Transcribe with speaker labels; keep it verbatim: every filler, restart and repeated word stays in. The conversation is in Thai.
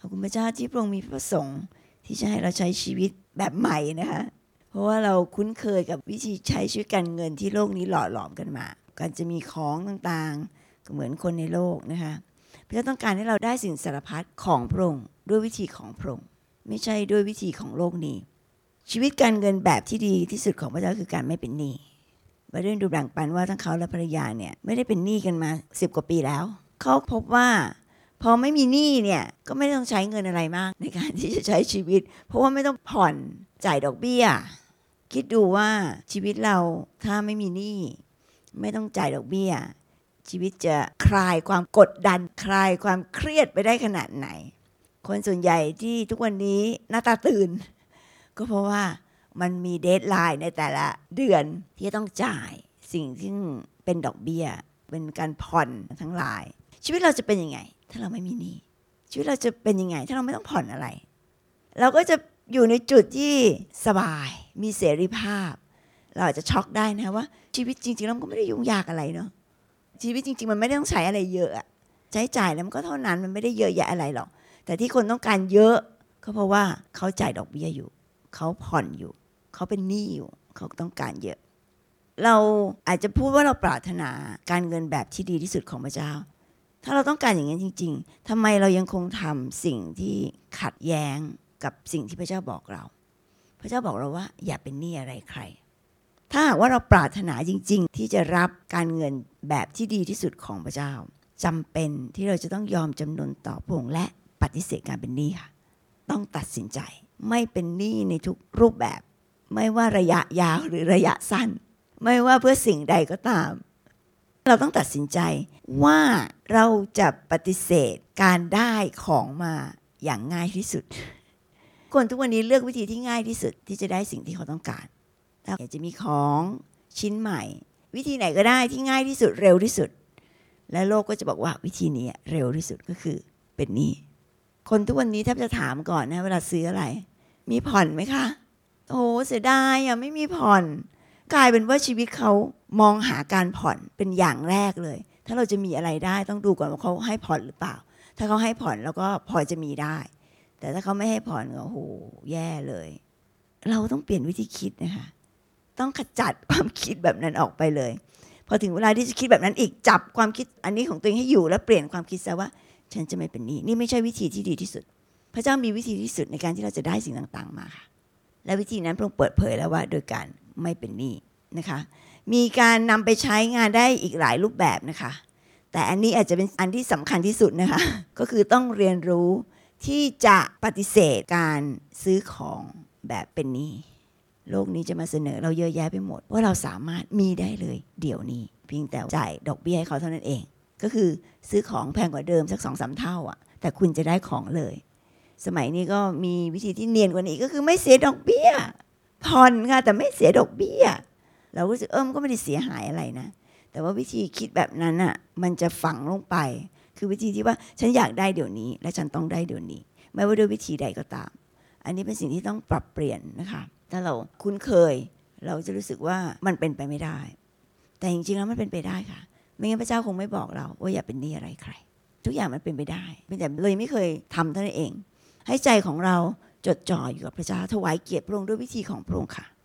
Speaker 1: อบคุณพระเจ้าที่พระองค์มีพระประสงค์ที่จะให้เราใช้ชีวิตแบบใหม่นะคะเพราะว่าเราคุ้นเคยกับวิธีใช้ชีวิตการเงินที่โลกนี้หล่อหลอมกันมาการจะมีของต่างๆก็เหมือนคนในโลกนะคะพระเจ้าต้องการให้เราได้สิ่งสารพัดของพระองค์ด้วยวิธีของพระองค์ไม่ใช่ด้วยวิธีของโลกนี้ชีวิตการเงินแบบที่ดีที่สุดของพระเจ้าคือการไม่เป็นหนี้บาเดนดูแบ่งปันว่าทั้งเขาและภรรยาเนี่ยไม่ได้เป็นหนี้กันมาสิบกว่าปีแล้วเขาพบว่าพอไม่มีหนี้เนี่ยก็ไม่ต้องใช้เงินอะไรมากในการที่จะใช้ชีวิตเพราะว่าไม่ต้องผ่อนจ่ายดอกเบี้ยคิดดูว่าชีวิตเราถ้าไม่มีหนี้ไม่ต้องจ่ายดอกเบี้ยชีวิตจะคลายความกดดันคลายความเครียดไปได้ขนาดไหนคนส่วนใหญ่ที่ทุกวันนี้หน้าตาตื่นก็เพราะว่ามันมีเดดไลน์ในแต่ละเดือนที่จะต้องจ่ายสิ่งที่เป็นดอกเบี้ยเป็นการผ่อนทั้งหลายชีวิตเราจะเป็นยังไงถ้าเราไม่มีหนี้ชีวิตเราจะเป็นยังไงถ้าเราไม่ต้องผ่อนอะไรเราก็จะอยู่ในจุดที่สบายมีเสรีภาพเราอาจจะช็อกได้นะว่าชีวิตจริงๆแล้วมันก็ไม่ได้ยุ่งยากอะไรเนาะชีวิตจริงๆมันไม่ได้ต้องใช้อะไรเยอะใช้จ่ายแล้วมันก็เท่านั้นมันไม่ได้เยอะแยะอะไรหรอกแต่ที่คนต้องการเยอะก็เพราะว่าเขาจ่ายดอกเบี้ยอยู่เขาผ่อนอยู่เขาเป็นหนี้อยู่เขาต้องการเยอะเราอาจจะพูดว่าเราปรารถนาการเงินแบบที่ดีที่สุดของพระเจ้าถ้าเราต้องการอย่างนั้นจริงๆทำไมเรายังคงทำสิ่งที่ขัดแย้งกับสิ่งที่พระเจ้าบอกเราพระเจ้าบอกเราว่าอย่าเป็นหนี้อะไรใครถ้าหากว่าเราปรารถนาจริงๆที่จะรับการเงินแบบที่ดีที่สุดของพระเจ้าจำเป็นที่เราจะต้องยอมจำนนต่อพระองค์และปฏิเสธการเป็นหนี้ค่ะต้องตัดสินใจไม่เป็นหนี้ในทุกรูปแบบไม่ว่าระยะยาวหรือระยะสั้นไม่ว่าเพื่อสิ่งใดก็ตามเราต้องตัดสินใจว่าเราจะปฏิเสธการได้ของมาอย่างง่ายที่สุดคนทุกวันนี้เลือกวิธีที่ง่ายที่สุดที่จะได้สิ่งที่เขาต้องการถ้าอยากจะมีของชิ้นใหม่วิธีไหนก็ได้ที่ง่ายที่สุดเร็วที่สุดและโลกก็จะบอกว่าวิธีนี้เร็วที่สุดก็คือเป็นหนี้คนทุกวันนี้แทบจะถามก่อนนะเวลาซื้ออะไรมีผ่อนไหมคะโอ้เสียดายอ่ะไม่มีผ่อนกลายเป็นว่าชีวิตเขามองหาการผ่อนเป็นอย่างแรกเลยถ้าเราจะมีอะไรได้ต้องดูก่อนว่าเขาให้ผ่อนหรือเปล่าถ้าเขาให้ผ่อนแล้วก็พอจะมีได้แต่ถ้าเขาไม่ให้ผ่อนก็โอ้โหแย่เลยเราต้องเปลี่ยนวิธีคิดนะคะต้องขจัดความคิดแบบนั้นออกไปเลยพอถึงเวลาที่จะคิดแบบนั้นอีกจับความคิดอันนี้ของตัวเองให้อยู่แล้วเปลี่ยนความคิดซะว่าฉันจะไม่เป็นหนี้นี่ไม่ใช่วิธีที่ดีที่สุดพระเจ้ามีวิธีที่สุดในการที่เราจะได้สิ่งต่างๆมาค่ะและวิธีนั้นพระองค์เปิดเผยแล้วว่าโดยการไม่เป็นหนี้นะคะมีการนำไปใช้งานได้อีกหลายรูปแบบนะคะแต่อันนี้อาจจะเป็นอันที่สำคัญที่สุดนะคะก็คือต้องเรียนรู้ที่จะปฏิเสธการซื้อของแบบเป็นหนี้โลกนี้จะมาเสนอเราเยอะแยะไปหมดว่าเราสามารถมีได้เลยเดี๋ยวนี้เพียงแต่จ่ายดอกเบี้ยให้เขาเท่านั้นเองก็คือซื้อของแพงกว่าเดิมสัก สองถึงสาม เท่าอ่ะแต่คุณจะได้ของเลยสมัยนี้ก็มีวิธีที่เนียนกว่านี้ก็คือไม่เสียดอกเบี้ยผ่อนค่ะแต่ไม่เสียดอกเบี้ยเรารู้สึกเออมันก็ไม่ได้เสียหายอะไรนะแต่ว่าวิธีคิดแบบนั้นอ่ะมันจะฝังลงไปคือวิธีที่ว่าฉันอยากได้เดี๋ยวนี้และฉันต้องได้เดี๋ยวนี้ไม่ว่าด้วยวิธีใดก็ตามอันนี้เป็นสิ่งที่ต้องปรับเปลี่ยนนะคะถ้าเราคุ้นเคยเราจะรู้สึกว่ามันเป็นไปไม่ได้แต่จริงๆแล้วมันเป็นไปได้ค่ะไม่งั้นพระเจ้าคงไม่บอกเราว่าอย่าเป็นหนี้อะไรใครทุกอย่างมันเป็นไปได้แต่เลยไม่เคยทำเท่านั้นเองให้ใจของเราจดจ่ออยู่กับพระเจ้าถวายเกียรติพระองค์ด้วยวิธีของพระองค์ค่ะ